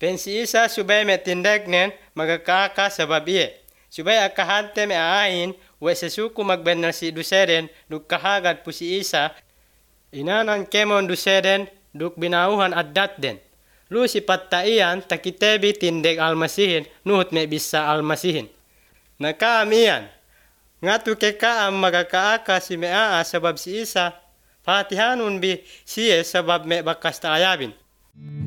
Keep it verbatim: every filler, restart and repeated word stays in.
Pensi Isa supaya me tindag nen magkaka sabab iye. Supaya akahante me ain we sesuku magbenar si duseren duk kahagat pu si Isa inanan kemon duseren duk binauhan adat den. Lu si pataian takitebi tindeg almasihin nuhut me bisa almasihin. Nakamian ngatu kekaam magakaaka si mea sabab si Isa patihanun bi siye sabab me bakas taayabin.